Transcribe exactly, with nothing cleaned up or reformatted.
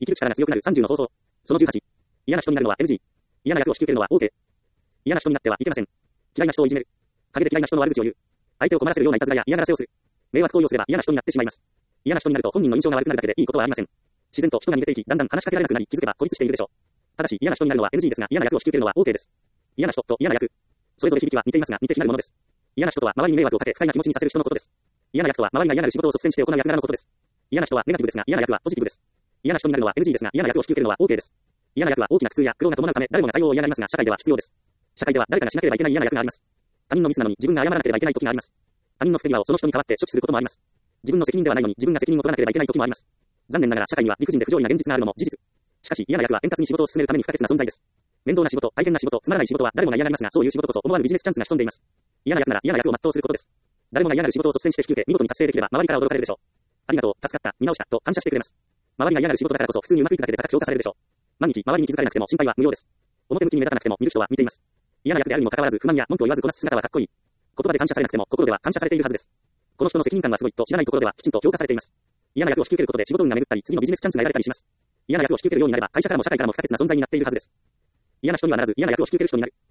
生きる力が強くなるさんじゅうの方法。そのじゅうはち。嫌な人になるのは エヌジー。嫌な役を引き受けるのは オーケー。嫌な人になってはいけません。嫌いな人をいじめる。陰で嫌いな人の悪口を言う。相手を困らせるようないたずらや嫌がらせをする。迷惑行為をすれば嫌な人になってしまいます。嫌な人になると本人の印象が悪くなるだけでいいことはありません。自然と人が逃げていき、だんだん話しかけられなくなり、気づけば孤立しているでしょう。ただし嫌な人になるのは エヌジー ですが、嫌な役を引き受けるのは オーケー です。嫌な人と嫌な役。それぞれ響きは似ていますが似て非なるものです。嫌な人とは周りに迷惑をかけ不快な気持ちにさせる人のことです。嫌な役とは周りが嫌なる仕事を率先して行う役柄のことです。嫌な人はネガティブですが嫌な役はポジティブです。嫌な人になるのは エヌジー ですが嫌な役を引き受けるのは オーケー です。嫌な役は大きな苦痛や苦労が伴うため誰もが対応を嫌がりますが社会では必要です。社会では誰かがしなければいけない嫌な役があります。他人のミスなのに自分が謝らなければいけない時があります。他人の不手際をその人に代わって処置することもあります。自分の責任ではないのに自分が責任を取らなければいけない時もあります。残念ながら社会には理不尽で不条理な現実があるのも事実。しかし嫌な役は円滑に仕事を進めるために不可欠な存在です。面倒な仕事、大変な仕事、つまらない仕事は誰もが嫌がりますが、そういう仕事こそ思わぬビジネスチャンスが潜んでいます。嫌な役なら嫌な役を全うすることです。誰もが嫌なる仕事を率先して引き受け、見事に達成できれば周りから驚かれるでしょう。ありがとう、助かった、見直したと感謝してくれます。周りが嫌なる仕事だからこそ普通にうまくいくだけで高く評価されるでしょう。毎日周りに気づかれなくても心配は無用です。表向きに目立たなくても見る人は見ています。嫌な役であるにもかかわらず不満や文句を言わずこなす姿はかっこいい。言葉で感謝されなくても心では感謝されているはずです。この人の責任感はすごいと知らないところではきちんと評価されています。嫌な役を引き受けることで仕事運が巡ったり次のビジネスチャンスが得られたりします。嫌な役を引き受けるようになれば会社からも社会からも不可欠な存在になっているはずです。嫌な人にはならず嫌な役を引き受ける人になる。